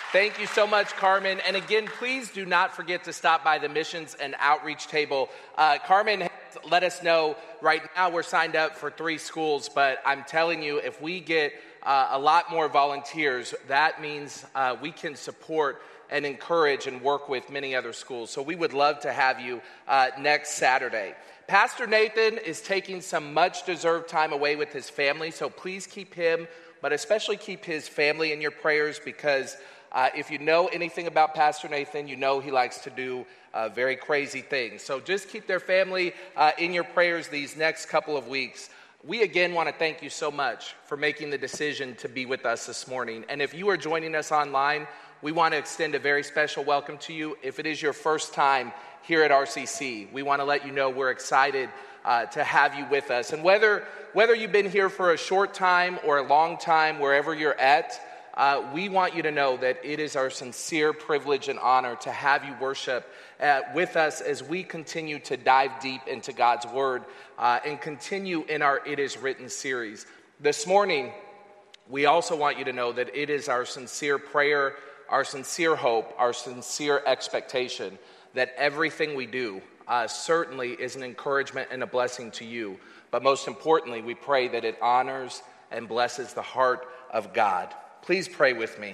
Thank you so much, Carmen. And again, please do not forget to stop by the missions and outreach table. Carmen has let us know right now we're signed up for 3 schools, but I'm telling you, if we get a lot more volunteers, that means we can support and encourage and work with many other schools. So we would love to have you next Saturday. Pastor Nathan is taking some much-deserved time away with his family, so please keep him, but especially keep his family in your prayers, because if you know anything about Pastor Nathan, you know he likes to do very crazy things. So just keep their family in your prayers these next couple of weeks. We again want to thank you so much for making the decision to be with us this morning. And if you are joining us online, we want to extend a very special welcome to you. If it is your first time here at RCC, we want to let you know we're excited to have you with us. And whether you've been here for a short time or a long time, wherever you're at, we want you to know that it is our sincere privilege and honor to have you worship with us as we continue to dive deep into God's Word and continue in our It Is Written series. This morning, we also want you to know that it is our sincere prayer, our sincere hope, our sincere expectation that everything we do certainly is an encouragement and a blessing to you. But most importantly, we pray that it honors and blesses the heart of God. Please pray with me.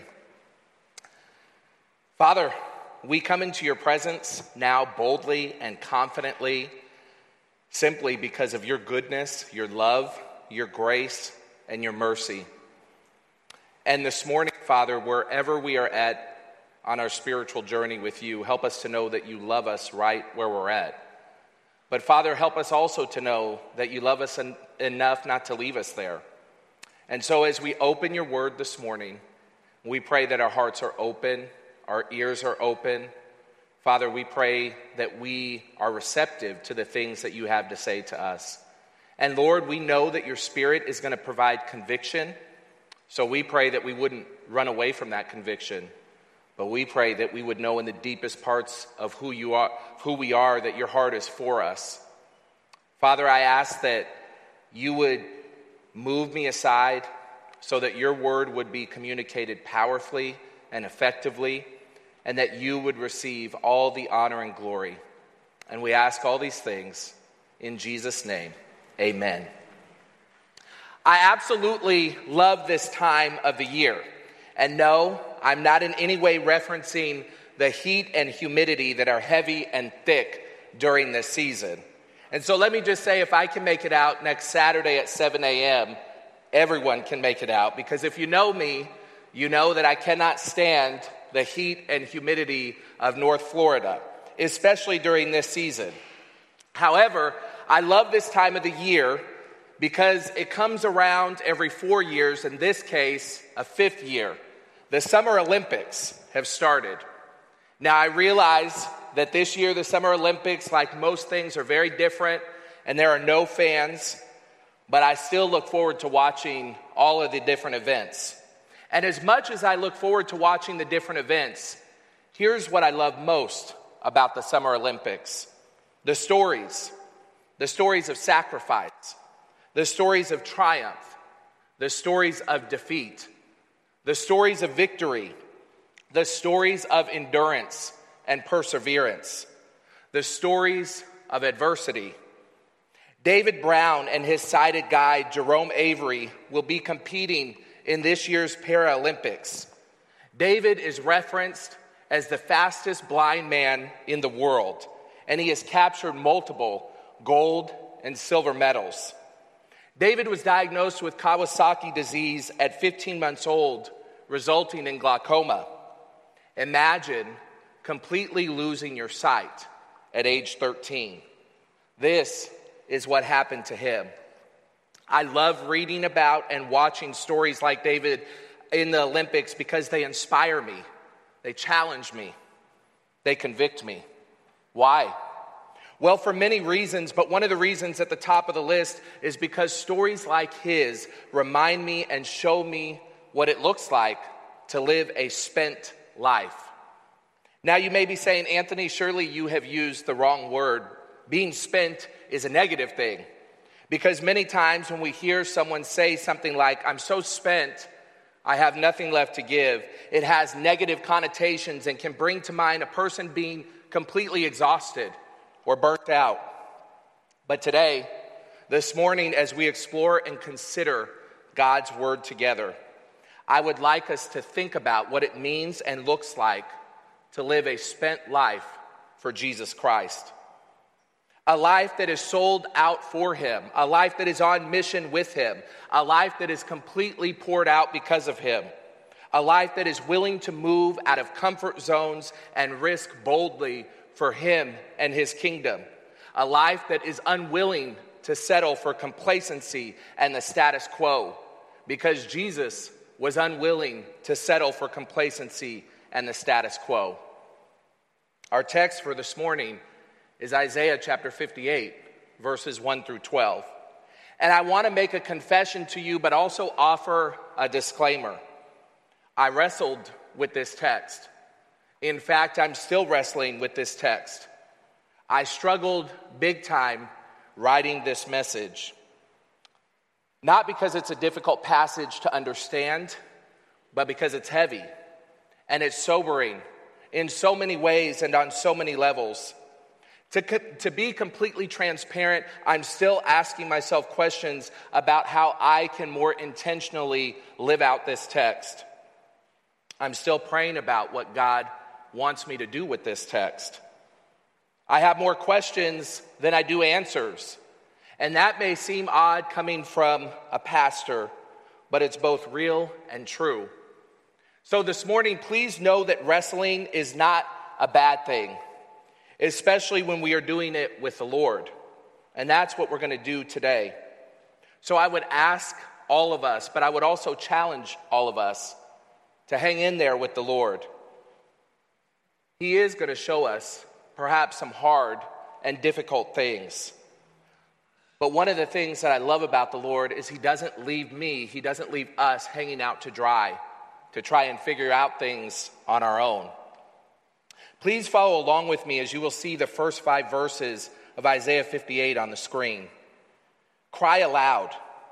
Father, we come into your presence now boldly and confidently, simply because of your goodness, your love, your grace, and your mercy. And this morning, Father, wherever we are at on our spiritual journey with you, help us to know that you love us right where we're at. But Father, help us also to know that you love us enough not to leave us there. And so as we open your word this morning, we pray that our hearts are open, our ears are open. Father, we pray that we are receptive to the things that you have to say to us. And Lord, we know that your Spirit is going to provide conviction. So we pray that we wouldn't run away from that conviction, but we pray that we would know in the deepest parts of who we are, that your heart is for us. Father, I ask that you would move me aside so that your word would be communicated powerfully and effectively, and that you would receive all the honor and glory. And we ask all these things in Jesus' name. Amen. I absolutely love this time of the year. And no, I'm not in any way referencing the heat and humidity that are heavy and thick during this season. And so let me just say, if I can make it out next Saturday at 7 a.m., everyone can make it out. Because if you know me, you know that I cannot stand the heat and humidity of North Florida, especially during this season. However, I love this time of the year because it comes around every 4 years, in this case, a 5th year. The Summer Olympics have started. Now, I realize that this year, the Summer Olympics, like most things, are very different, and there are no fans, but I still look forward to watching all of the different events. And as much as I look forward to watching the different events, here's what I love most about the Summer Olympics. The stories of sacrifice, the stories of triumph, the stories of defeat, the stories of victory, the stories of endurance and perseverance, the stories of adversity. David Brown and his sighted guide, Jerome Avery, will be competing in this year's Paralympics. David is referenced as the fastest blind man in the world, and he has captured multiple gold and silver medals. David was diagnosed with Kawasaki disease at 15 months old, resulting in glaucoma. Imagine completely losing your sight at age 13. This is what happened to him. I love reading about and watching stories like David in the Olympics because they inspire me, they challenge me, they convict me. Why? Well, for many reasons, but one of the reasons at the top of the list is because stories like his remind me and show me what it looks like to live a spent life. Now you may be saying, Anthony, surely you have used the wrong word. Being spent is a negative thing. Because many times when we hear someone say something like, I'm so spent, I have nothing left to give. It has negative connotations and can bring to mind a person being completely exhausted or burnt out. But today, this morning, as we explore and consider God's word together, I would like us to think about what it means and looks like to live a spent life for Jesus Christ. A life that is sold out for him, a life that is on mission with him, a life that is completely poured out because of him, a life that is willing to move out of comfort zones and risk boldly for him and his kingdom, a life that is unwilling to settle for complacency and the status quo, because Jesus was unwilling to settle for complacency and the status quo. Our text for this morning is Isaiah chapter 58, verses 1 through 12. And I want to make a confession to you, but also offer a disclaimer. I wrestled with this text. In fact, I'm still wrestling with this text. I struggled big time writing this message. Not because it's a difficult passage to understand, but because it's heavy and it's sobering in so many ways and on so many levels. To be completely transparent, I'm still asking myself questions about how I can more intentionally live out this text. I'm still praying about what God wants me to do with this text. I have more questions than I do answers. And that may seem odd coming from a pastor, but it's both real and true. So this morning, please know that wrestling is not a bad thing, especially when we are doing it with the Lord. And that's what we're going to do today. So I would ask all of us, but I would also challenge all of us to hang in there with the Lord. He is going to show us perhaps some hard and difficult things. But one of the things that I love about the Lord is he doesn't leave us hanging out to dry to try and figure out things on our own. Please follow along with me as you will see the first 5 verses of Isaiah 58 on the screen. Cry aloud.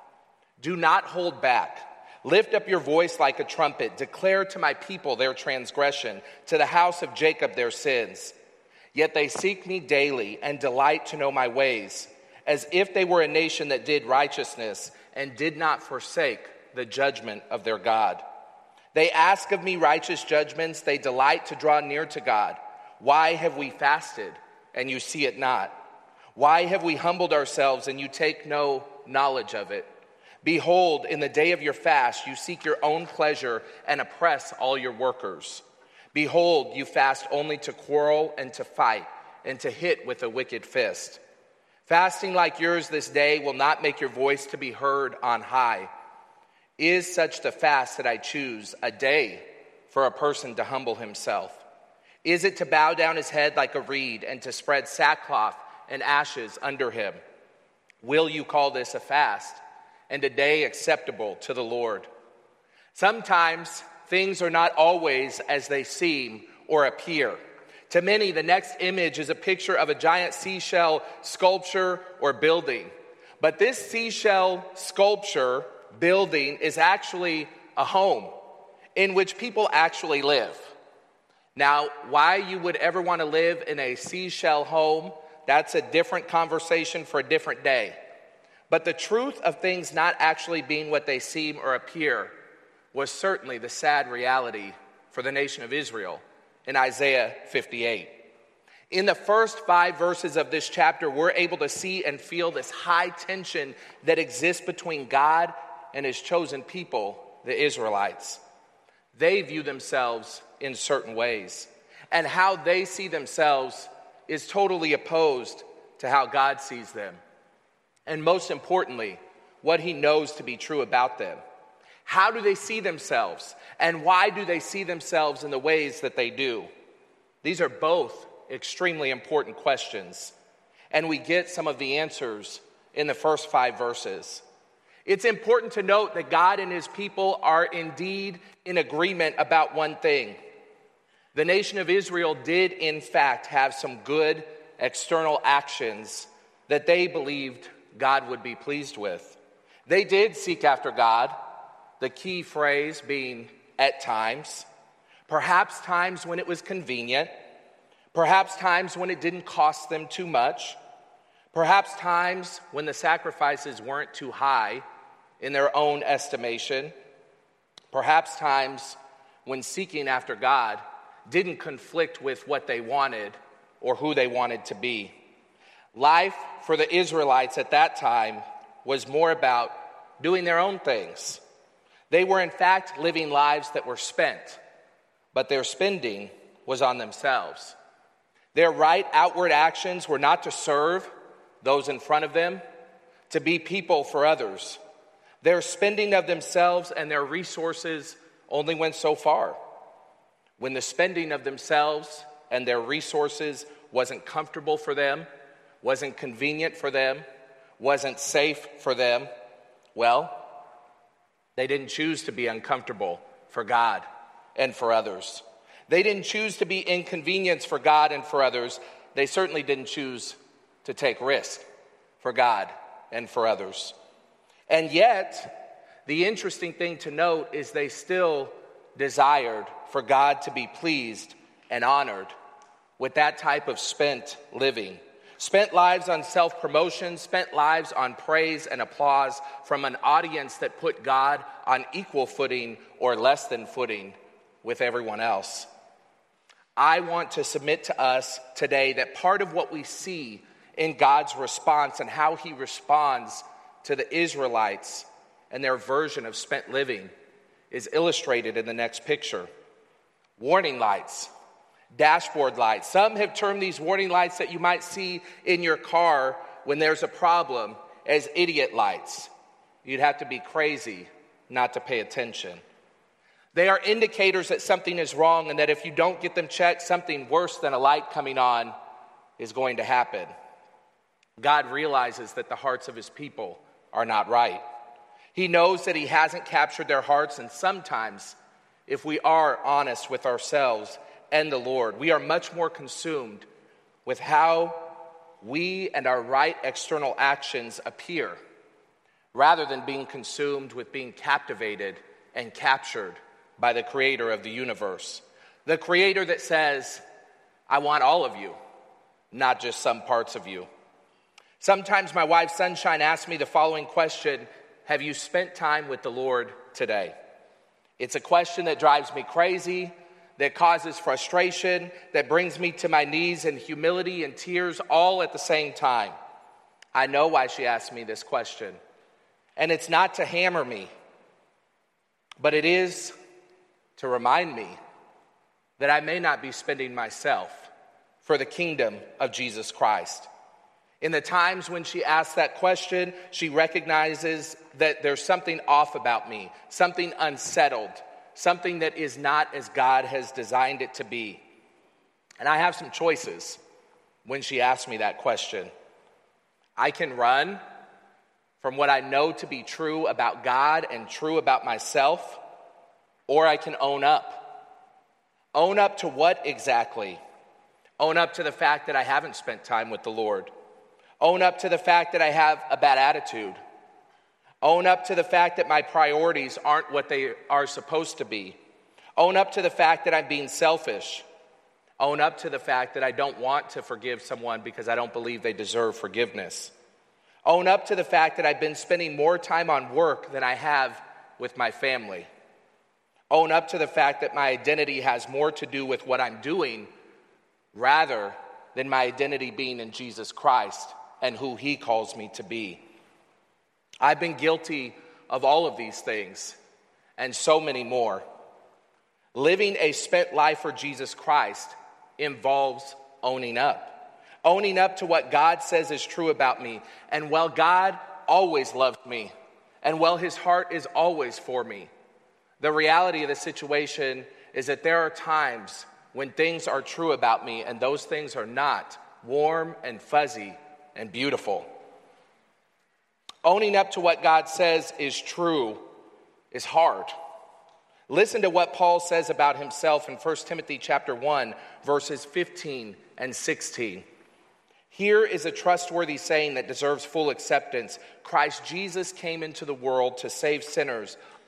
Do not hold back. Lift up your voice like a trumpet. Declare to my people their transgression, to the house of Jacob their sins. Yet they seek me daily and delight to know my ways, as if they were a nation that did righteousness and did not forsake the judgment of their God. They ask of me righteous judgments. They delight to draw near to God. Why have we fasted and you see it not? Why have we humbled ourselves and you take no knowledge of it? Behold, in the day of your fast, you seek your own pleasure and oppress all your workers. Behold, you fast only to quarrel and to fight and to hit with a wicked fist. Fasting like yours this day will not make your voice to be heard on high. Is such the fast that I choose, a day for a person to humble himself? Is it to bow down his head like a reed and to spread sackcloth and ashes under him? Will you call this a fast and a day acceptable to the Lord? Sometimes things are not always as they seem or appear. To many, the next image is a picture of a giant seashell sculpture or building. But this seashell sculpture building is actually a home in which people actually live. Now, why you would ever want to live in a seashell home, that's a different conversation for a different day. But the truth of things not actually being what they seem or appear was certainly the sad reality for the nation of Israel in Isaiah 58. In the first 5 verses of this chapter, we're able to see and feel this high tension that exists between God and his chosen people, the Israelites. They view themselves in certain ways, and how they see themselves is totally opposed to how God sees them. And most importantly, what he knows to be true about them. How do they see themselves? And why do they see themselves in the ways that they do? These are both extremely important questions. And we get some of the answers in the first 5 verses. It's important to note that God and his people are indeed in agreement about one thing. The nation of Israel did, in fact, have some good external actions that they believed God would be pleased with. They did seek after God. the key phrase being at times, perhaps times when it was convenient, perhaps times when it didn't cost them too much, perhaps times when the sacrifices weren't too high in their own estimation, perhaps times when seeking after God didn't conflict with what they wanted or who they wanted to be. Life for the Israelites at that time was more about doing their own things. They were in fact living lives that were spent, but their spending was on themselves. Their right outward actions were not to serve those in front of them, to be people for others. Their spending of themselves and their resources only went so far. When the spending of themselves and their resources wasn't comfortable for them, wasn't convenient for them, wasn't safe for them, well, they didn't choose to be uncomfortable for God and for others. They didn't choose to be inconvenienced for God and for others. They certainly didn't choose to take risk for God and for others. And yet, the interesting thing to note is they still desired for God to be pleased and honored with that type of spent living. Spent lives on self-promotion, spent lives on praise and applause from an audience that put God on equal footing or less than footing with everyone else. I want to submit to us today that part of what we see in God's response and how he responds to the Israelites and their version of spent living is illustrated in the next picture. Warning lights, dashboard lights. Some have termed these warning lights that you might see in your car when there's a problem as idiot lights. You'd have to be crazy not to pay attention. They are indicators that something is wrong and that if you don't get them checked, something worse than a light coming on is going to happen. God realizes that the hearts of his people are not right. He knows that he hasn't captured their hearts, and sometimes, if we are honest with ourselves and the Lord, we are much more consumed with how we and our right external actions appear, rather than being consumed with being captivated and captured by the creator of the universe. The creator that says, I want all of you, not just some parts of you. Sometimes my wife, Sunshine, asks me the following question: have you spent time with the Lord today? It's a question that drives me crazy, that causes frustration, that brings me to my knees in humility and tears all at the same time. I know why she asked me this question. And it's not to hammer me, but it is to remind me that I may not be spending myself for the kingdom of Jesus Christ. In the times when she asks that question, she recognizes that there's something off about me, something unsettled, something that is not as God has designed it to be. And I have some choices when she asks me that question. I can run from what I know to be true about God and true about myself, or I can own up. Own up to what exactly? Own up to the fact that I haven't spent time with the Lord. Own up to the fact that I have a bad attitude. Own up to the fact that my priorities aren't what they are supposed to be. Own up to the fact that I'm being selfish. Own up to the fact that I don't want to forgive someone because I don't believe they deserve forgiveness. Own up to the fact that I've been spending more time on work than I have with my family. Own up to the fact that my identity has more to do with what I'm doing rather than my identity being in Jesus Christ and who he calls me to be. I've been guilty of all of these things and so many more. Living a spent life for Jesus Christ involves owning up. Owning up to what God says is true about me. And while God always loved me, and while his heart is always for me, the reality of the situation is that there are times when things are true about me and those things are not warm and fuzzy and beautiful. Owning up to what God says is true is hard. Listen to what Paul says about himself in 1 Timothy chapter 1, verses 15 and 16. Here is a trustworthy saying that deserves full acceptance. Christ Jesus came into the world to save sinners,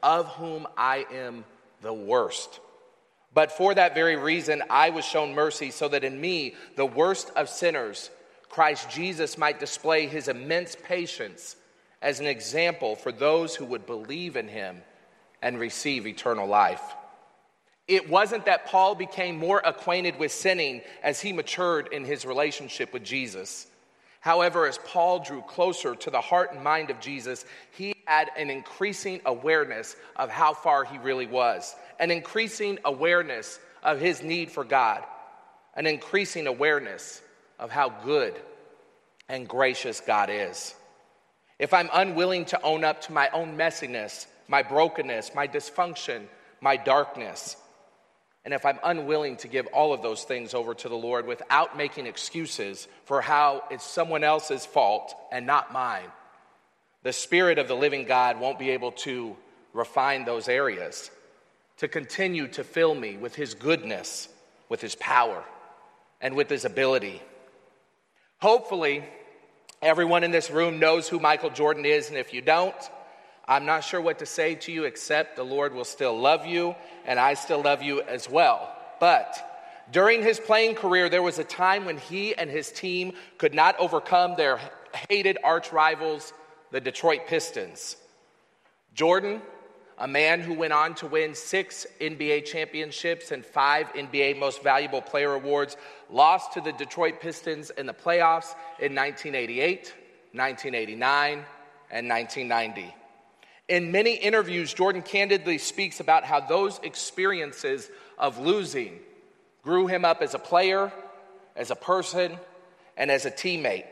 of whom I am the worst. But for that very reason, I was shown mercy, so that in me, the worst of sinners, Christ Jesus might display his immense patience as an example for those who would believe in him and receive eternal life. It wasn't that Paul became more acquainted with sinning as he matured in his relationship with Jesus. However, as Paul drew closer to the heart and mind of Jesus, he had an increasing awareness of how far he really was, an increasing awareness of his need for God, an increasing awareness of how good and gracious God is. If I'm unwilling to own up to my own messiness, my brokenness, my dysfunction, my darkness, and if I'm unwilling to give all of those things over to the Lord without making excuses for how it's someone else's fault and not mine, the Spirit of the living God won't be able to refine those areas, to continue to fill me with his goodness, with his power, and with his ability. Hopefully, everyone in this room knows who Michael Jordan is, and if you don't, I'm not sure what to say to you except the Lord will still love you, and I still love you as well. But during his playing career, there was a time when he and his team could not overcome their hated arch rivals, the Detroit Pistons. Jordan, a man who went on to win 6 NBA championships and 5 NBA Most Valuable Player awards, lost to the Detroit Pistons in the playoffs in 1988, 1989, and 1990. In many interviews, Jordan candidly speaks about how those experiences of losing grew him up as a player, as a person, and as a teammate.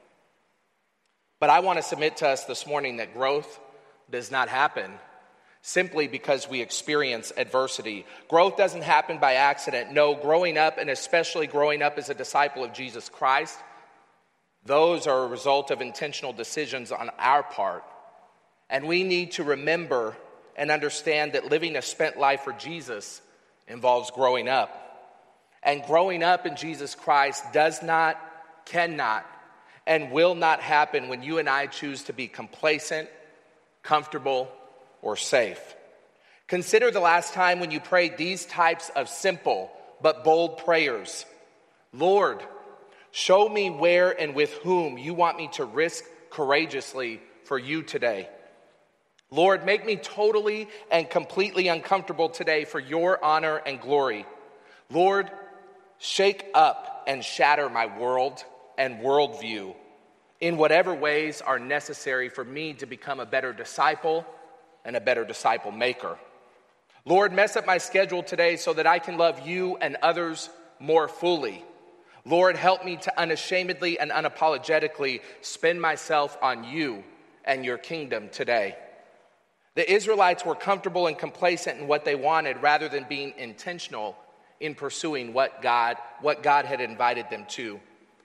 But I want to submit to us this morning that growth does not happen simply because we experience adversity. Growth doesn't happen by accident. No, growing up, and especially growing up as a disciple of Jesus Christ, those are a result of intentional decisions on our part. And we need to remember and understand that living a spent life for Jesus involves growing up. And growing up in Jesus Christ does not, cannot, and will not happen when you and I choose to be complacent, comfortable, or safe. Consider the last time when you prayed these types of simple but bold prayers. Lord, show me where and with whom you want me to risk courageously for you today. Lord, make me totally and completely uncomfortable today for your honor and glory. Lord, shake up and shatter my world and worldview in whatever ways are necessary for me to become a better disciple and a better disciple maker. Lord, mess up my schedule today so that I can love you and others more fully. Lord, help me to unashamedly and unapologetically spend myself on you and your kingdom today. The Israelites were comfortable and complacent in what they wanted rather than being intentional in pursuing what God had invited them to.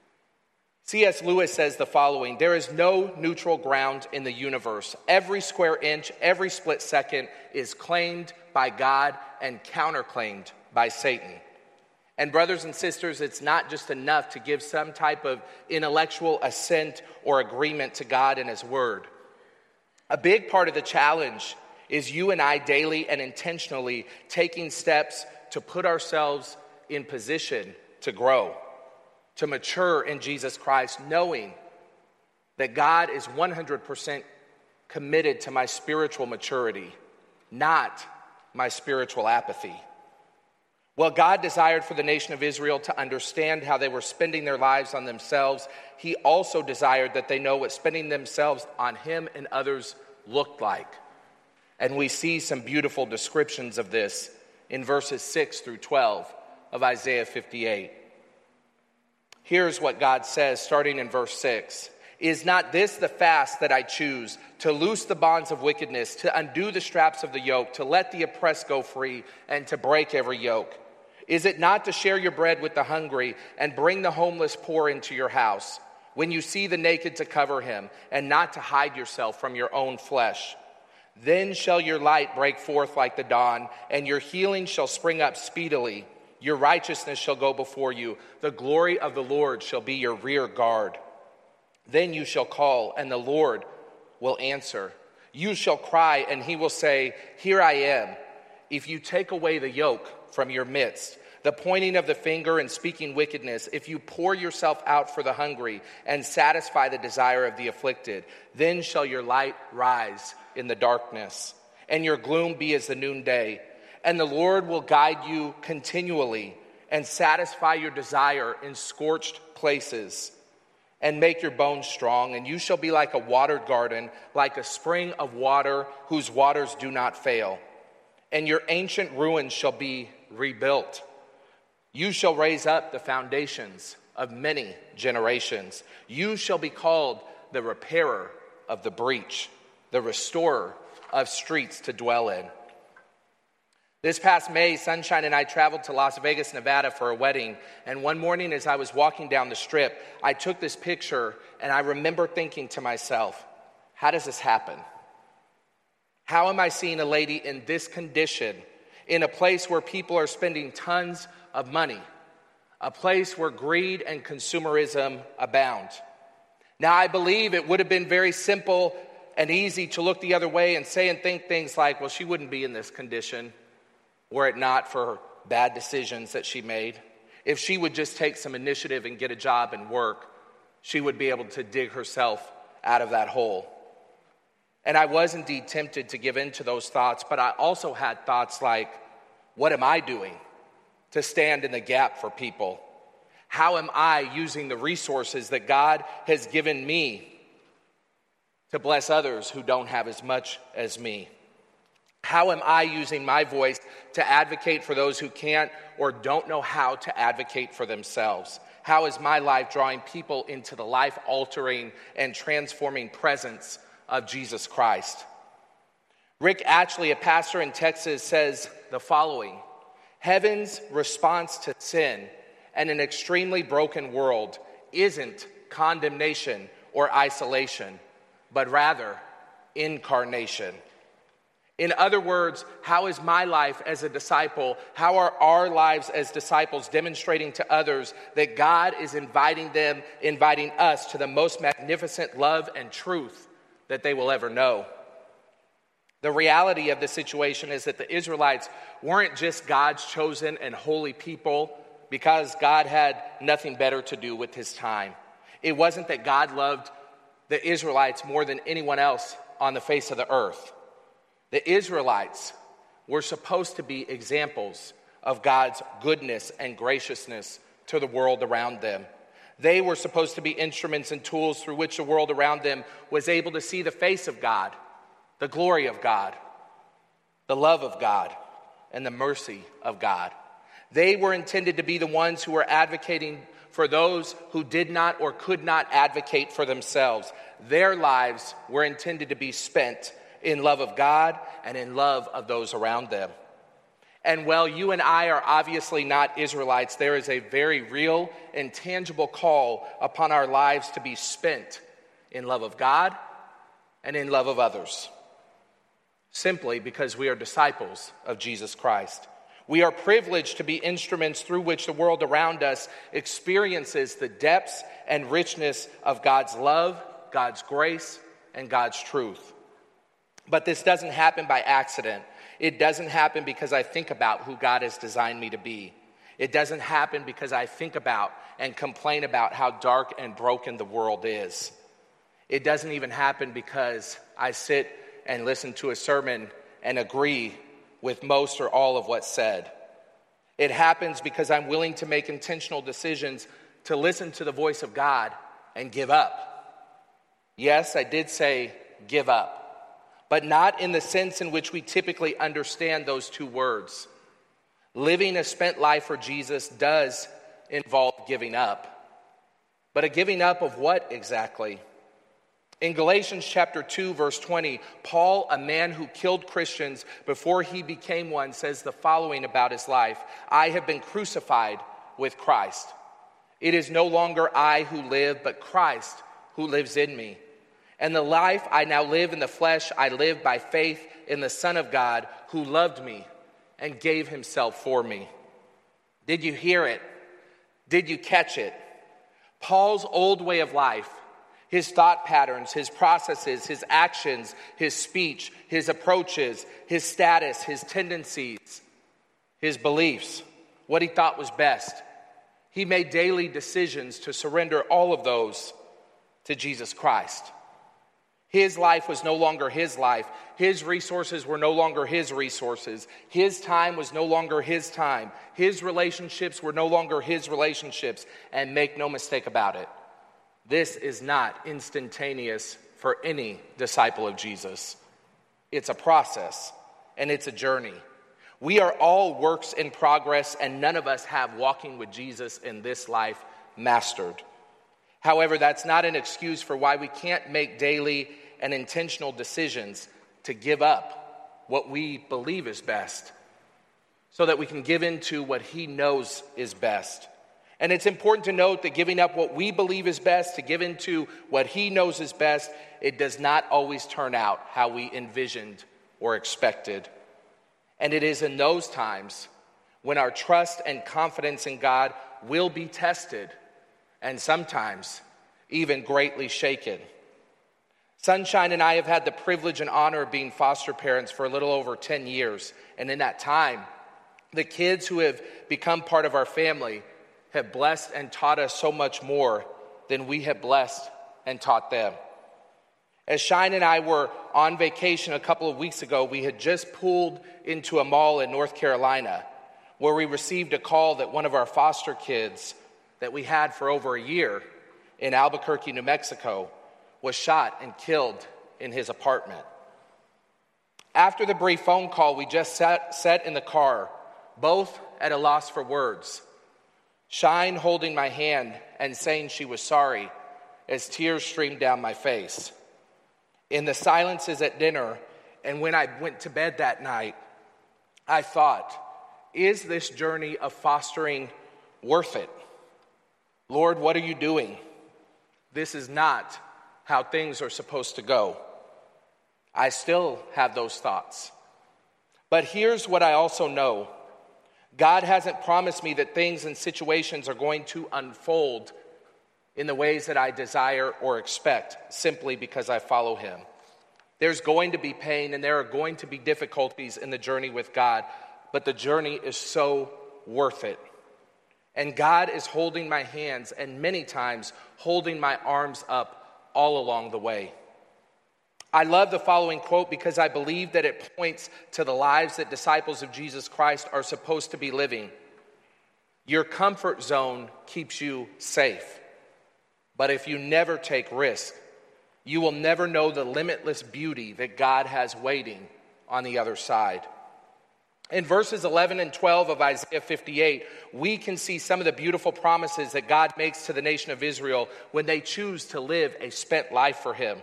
C.S. Lewis says the following: there is no neutral ground in the universe. Every square inch, every split second is claimed by God and counterclaimed by Satan. And brothers and sisters, it's not just enough to give some type of intellectual assent or agreement to God and his word. A big part of the challenge is you and I daily and intentionally taking steps to put ourselves in position to grow, to mature in Jesus Christ, knowing that God is 100% committed to my spiritual maturity, not my spiritual apathy. Well, God desired for the nation of Israel to understand how they were spending their lives on themselves. He also desired that they know what spending themselves on him and others looked like. And we see some beautiful descriptions of this in verses 6 through 12 of Isaiah 58. Here's what God says, starting in verse 6. Is not this the fast that I choose, to loose the bonds of wickedness, to undo the straps of the yoke, to let the oppressed go free, and to break every yoke? Is it not to share your bread with the hungry and bring the homeless poor into your house? When you see the naked, to cover him, and not to hide yourself from your own flesh? Then shall your light break forth like the dawn, and your healing shall spring up speedily. Your righteousness shall go before you. The glory of the Lord shall be your rear guard. Then you shall call, and the Lord will answer. You shall cry, and he will say, Here I am. If you take away the yoke from your midst, the pointing of the finger and speaking wickedness, if you pour yourself out for the hungry and satisfy the desire of the afflicted, then shall your light rise in the darkness, and your gloom be as the noonday. And the Lord will guide you continually and satisfy your desire in scorched places and make your bones strong. And you shall be like a watered garden, like a spring of water whose waters do not fail. And your ancient ruins shall be rebuilt. You shall raise up the foundations of many generations. You shall be called the repairer of the breach, the restorer of streets to dwell in. This past May, Sunshine and I traveled to Las Vegas, Nevada for a wedding. And one morning as I was walking down the strip, I took this picture and I remember thinking to myself, how does this happen? How am I seeing a lady in this condition in a place where people are spending tons of money, a place where greed and consumerism abound? Now, I believe it would have been very simple and easy to look the other way and say and think things like, well, she wouldn't be in this condition were it not for bad decisions that she made. If she would just take some initiative and get a job and work, she would be able to dig herself out of that hole. And I was indeed tempted to give in to those thoughts, but I also had thoughts like, what am I doing to stand in the gap for people? How am I using the resources that God has given me to bless others who don't have as much as me? How am I using my voice to advocate for those who can't or don't know how to advocate for themselves? How is my life drawing people into the life-altering and transforming presence of Jesus Christ? Rick Ashley, a pastor in Texas, says the following: Heaven's response to sin and an extremely broken world isn't condemnation or isolation, but rather incarnation. In other words, how is my life as a disciple, how are our lives as disciples demonstrating to others that God is inviting us to the most magnificent love and truth that they will ever know? The reality of the situation is that the Israelites weren't just God's chosen and holy people because God had nothing better to do with his time. It wasn't that God loved the Israelites more than anyone else on the face of the earth. The Israelites were supposed to be examples of God's goodness and graciousness to the world around them. They were supposed to be instruments and tools through which the world around them was able to see the face of God, the glory of God, the love of God, and the mercy of God. They were intended to be the ones who were advocating for those who did not or could not advocate for themselves. Their lives were intended to be spent in love of God and in love of those around them. And while you and I are obviously not Israelites, there is a very real and tangible call upon our lives to be spent in love of God and in love of others, simply because we are disciples of Jesus Christ. We are privileged to be instruments through which the world around us experiences the depths and richness of God's love, God's grace, and God's truth. But this doesn't happen by accident. It doesn't happen because I think about who God has designed me to be. It doesn't happen because I think about and complain about how dark and broken the world is. It doesn't even happen because I sit and listen to a sermon and agree with most or all of what's said. It happens because I'm willing to make intentional decisions to listen to the voice of God and give up. Yes, I did say give up, but not in the sense in which we typically understand those two words. Living a spent life for Jesus does involve giving up. But a giving up of what exactly? In Galatians chapter 2, verse 20, Paul, a man who killed Christians before he became one, says the following about his life: I have been crucified with Christ. It is no longer I who live, but Christ who lives in me. And the life I now live in the flesh, I live by faith in the Son of God who loved me and gave himself for me. Did you hear it? Did you catch it? Paul's old way of life, His thought patterns, his processes, his actions, his speech, his approaches, his status, his tendencies, his beliefs, what he thought was best. He made daily decisions to surrender all of those to Jesus Christ. His life was no longer his life. His resources were no longer his resources. His time was no longer his time. His relationships were no longer his relationships. And make no mistake about it, this is not instantaneous for any disciple of Jesus. It's a process and it's a journey. We are all works in progress, and none of us have walking with Jesus in this life mastered. However, that's not an excuse for why we can't make daily and intentional decisions to give up what we believe is best so that we can give into what he knows is best. And it's important to note that giving up what we believe is best to give into what he knows is best, it does not always turn out how we envisioned or expected. And it is in those times when our trust and confidence in God will be tested and sometimes even greatly shaken. Sunshine and I have had the privilege and honor of being foster parents for a little over 10 years. And in that time, the kids who have become part of our family have blessed and taught us so much more than we have blessed and taught them. As Shine and I were on vacation a couple of weeks ago, we had just pulled into a mall in North Carolina where we received a call that one of our foster kids that we had for over a year in Albuquerque, New Mexico, was shot and killed in his apartment. After the brief phone call, we just sat in the car, both at a loss for words. Shine holding my hand and saying she was sorry as tears streamed down my face. In the silences at dinner and when I went to bed that night, I thought, is this journey of fostering worth it? Lord, what are you doing? This is not how things are supposed to go. I still have those thoughts. But here's what I also know. God hasn't promised me that things and situations are going to unfold in the ways that I desire or expect simply because I follow him. There's going to be pain and there are going to be difficulties in the journey with God, but the journey is so worth it. And God is holding my hands and many times holding my arms up all along the way. I love the following quote because I believe that it points to the lives that disciples of Jesus Christ are supposed to be living. Your comfort zone keeps you safe. But if you never take risk, you will never know the limitless beauty that God has waiting on the other side. In verses 11 and 12 of Isaiah 58, we can see some of the beautiful promises that God makes to the nation of Israel when they choose to live a spent life for him.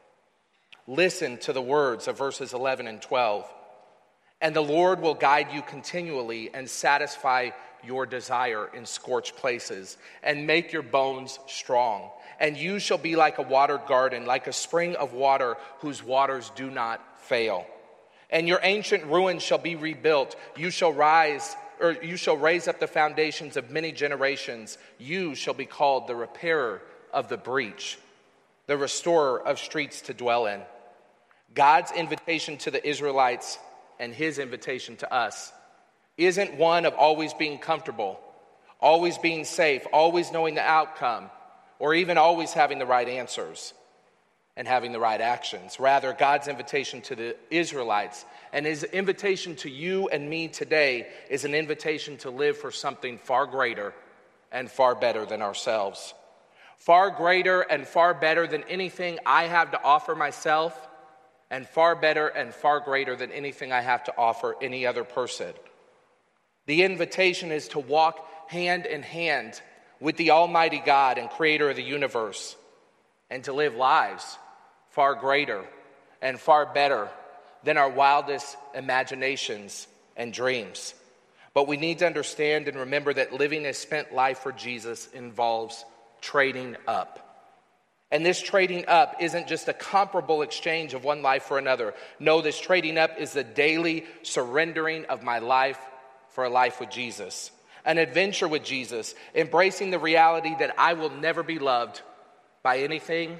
Listen to the words of verses 11 and 12. And the Lord will guide you continually and satisfy your desire in scorched places and make your bones strong. And you shall be like a watered garden, like a spring of water whose waters do not fail. And your ancient ruins shall be rebuilt. You shall raise up the foundations of many generations. You shall be called the repairer of the breach, the restorer of streets to dwell in. God's invitation to the Israelites and his invitation to us isn't one of always being comfortable, always being safe, always knowing the outcome, or even always having the right answers and having the right actions. Rather, God's invitation to the Israelites and his invitation to you and me today is an invitation to live for something far greater and far better than ourselves. Far greater and far better than anything I have to offer myself, and far better and far greater than anything I have to offer any other person. The invitation is to walk hand in hand with the Almighty God and Creator of the universe, and to live lives far greater and far better than our wildest imaginations and dreams. But we need to understand and remember that living a spent life for Jesus involves trading up. And this trading up isn't just a comparable exchange of one life for another. No, this trading up is the daily surrendering of my life for a life with Jesus. An adventure with Jesus, embracing the reality that I will never be loved by anything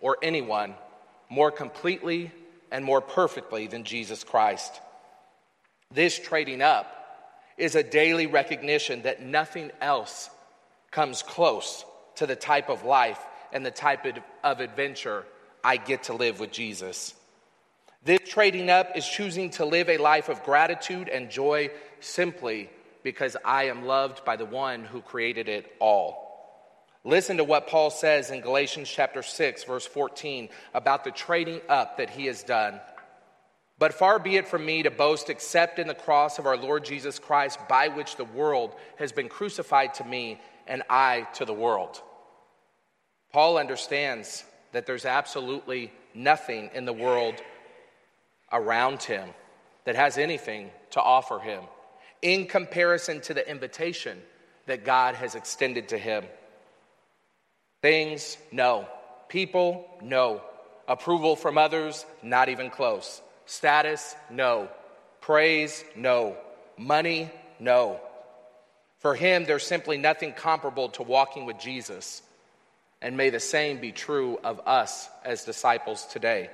or anyone more completely and more perfectly than Jesus Christ. This trading up is a daily recognition that nothing else comes close to the type of life and the type of adventure I get to live with Jesus. This trading up is choosing to live a life of gratitude and joy simply because I am loved by the one who created it all. Listen to what Paul says in Galatians chapter 6, verse 14, about the trading up that he has done. But far be it from me to boast except in the cross of our Lord Jesus Christ, by which the world has been crucified to me and I to the world. Paul understands that there's absolutely nothing in the world around him that has anything to offer him in comparison to the invitation that God has extended to him. Things, no. People, no. Approval from others, not even close. Status, no. Praise, no. Money, no. For him, there's simply nothing comparable to walking with Jesus. And may the same be true of us as disciples today.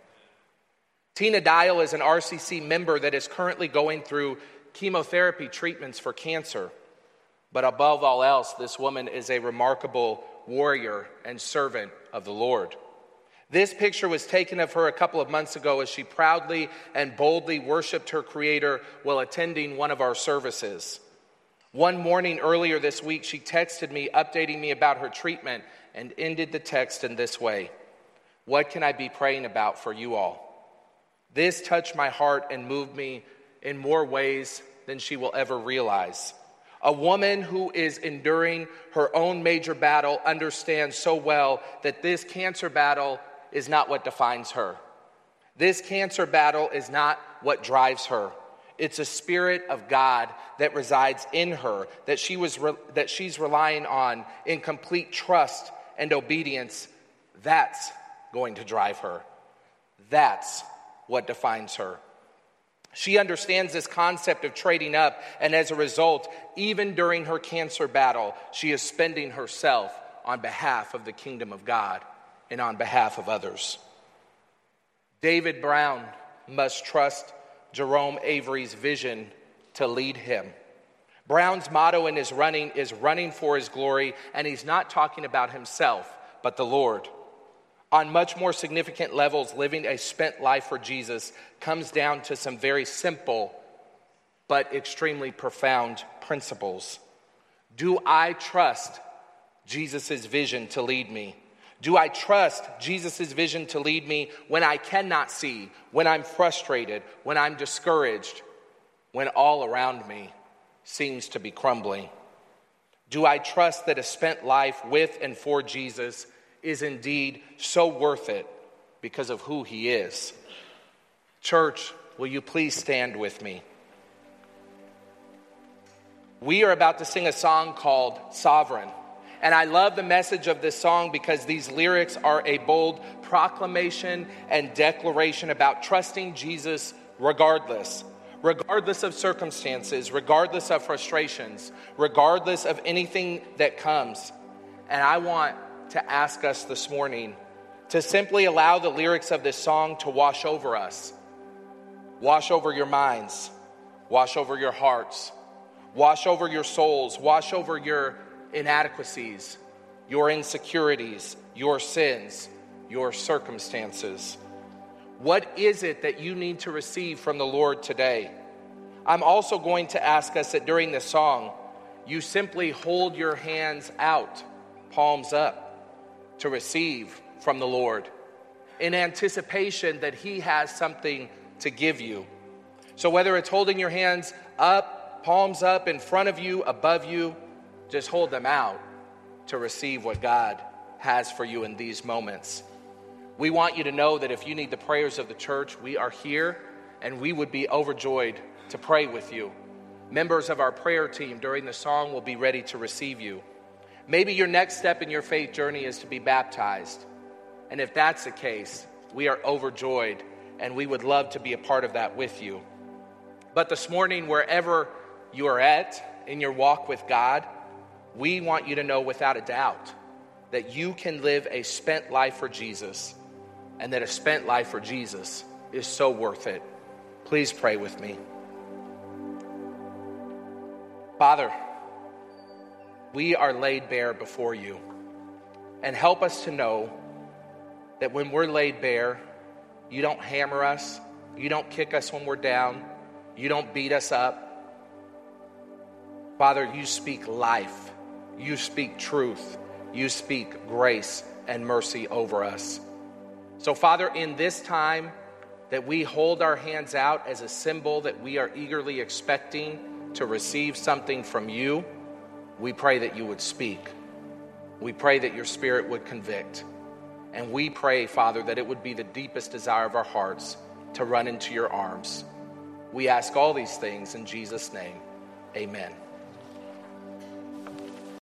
Tina Dial is an RCC member that is currently going through chemotherapy treatments for cancer. But above all else, this woman is a remarkable warrior and servant of the Lord. This picture was taken of her a couple of months ago as she proudly and boldly worshiped her Creator while attending one of our services. One morning earlier this week, she texted me, updating me about her treatment, and ended the text in this way: "What can I be praying about for you all?" This touched my heart and moved me in more ways than she will ever realize. A woman who is enduring her own major battle understands so well that this cancer battle is not what defines her. This cancer battle is not what drives her. It's a spirit of God that resides in her, that she's relying on in complete trust and obedience. That's going to drive her. That's what defines her. She understands this concept of trading up, and as a result, even during her cancer battle, she is spending herself on behalf of the kingdom of God and on behalf of others. David Brown must trust Jerome Avery's vision to lead him. Brown's motto in his running is running for his glory, and he's not talking about himself, but the Lord. On much more significant levels, living a spent life for Jesus comes down to some very simple but extremely profound principles. Do I trust Jesus' vision to lead me? Do I trust Jesus' vision to lead me when I cannot see, when I'm frustrated, when I'm discouraged, when all around me seems to be crumbling? Do I trust that a spent life with and for Jesus is indeed so worth it because of who he is? Church, will you please stand with me? We are about to sing a song called Sovereign. And I love the message of this song because these lyrics are a bold proclamation and declaration about trusting Jesus regardless of circumstances, regardless of frustrations, regardless of anything that comes. And I want to ask us this morning to simply allow the lyrics of this song to wash over us. Wash over your minds. Wash over your hearts. Wash over your souls. Wash over your inadequacies, your insecurities, your sins, your circumstances. What is it that you need to receive from the Lord today? I'm also going to ask us that during this song, you simply hold your hands out, palms up, to receive from the Lord in anticipation that he has something to give you. So whether it's holding your hands up, palms up, in front of you, above you, just hold them out to receive what God has for you in these moments. We want you to know that if you need the prayers of the church, we are here and we would be overjoyed to pray with you. Members of our prayer team during the song will be ready to receive you. Maybe your next step in your faith journey is to be baptized. And if that's the case, we are overjoyed and we would love to be a part of that with you. But this morning, wherever you are at in your walk with God, we want you to know without a doubt that you can live a spent life for Jesus, and that a spent life for Jesus is so worth it. Please pray with me. Father, we are laid bare before you, and help us to know that when we're laid bare, you don't hammer us, you don't kick us when we're down, you don't beat us up. Father, you speak life, you speak truth, you speak grace and mercy over us. So Father, in this time that we hold our hands out as a symbol that we are eagerly expecting to receive something from you, we pray that you would speak. We pray that your Spirit would convict. And we pray, Father, that it would be the deepest desire of our hearts to run into your arms. We ask all these things in Jesus' name. Amen.